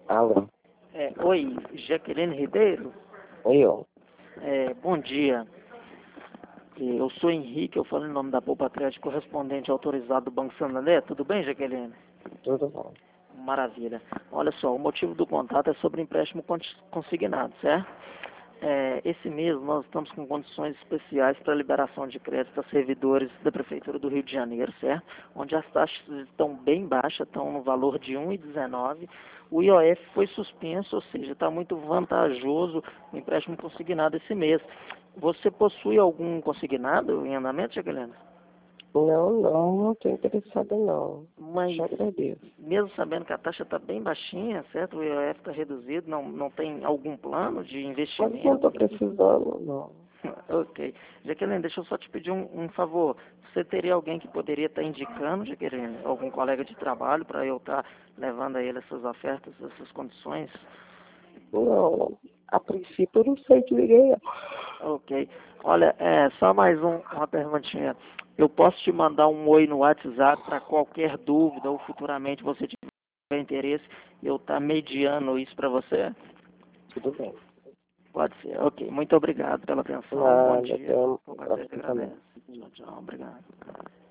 Alô? Oi, Jaqueline Ribeiro. Oi, ó. Bom dia. Eu sou Henrique, eu falo em nome da Poupa Crédito, correspondente autorizado do Banco Santander. Tudo bem, Jaqueline? Tudo bom? Maravilha. Olha só, o motivo do contato é sobre empréstimo consignado, certo? Esse mês nós estamos com condições especiais para liberação de crédito a servidores da Prefeitura do Rio de Janeiro, certo? Onde as taxas estão bem baixas, estão no valor de 1,19. O IOF foi suspenso, ou seja, está muito vantajoso o empréstimo consignado esse mês. Você possui algum consignado em andamento, Jaqueline? Não tô interessada não. Mas, Te agradeço. mesmo sabendo que a taxa está bem baixinha, certo? O IOF está reduzido, não tem algum plano de Mas não tô investimento? precisando, não. Ok. Jaqueline, deixa eu só te pedir um favor. Você teria alguém que poderia estar indicando, Jaqueline, algum colega de trabalho para eu estar levando a ele essas ofertas, essas condições? Não, a princípio eu não sei de ninguém. Ok. Olha, só mais uma perguntinha. Eu posso te mandar um oi no WhatsApp para qualquer dúvida ou futuramente você tiver interesse eu estar mediando isso para você? Tudo bem. Pode ser. Ok. Muito obrigado pela atenção. Bom Nada, dia. até O a prazer próxima também. agradece. Tchau, tchau. Obrigado.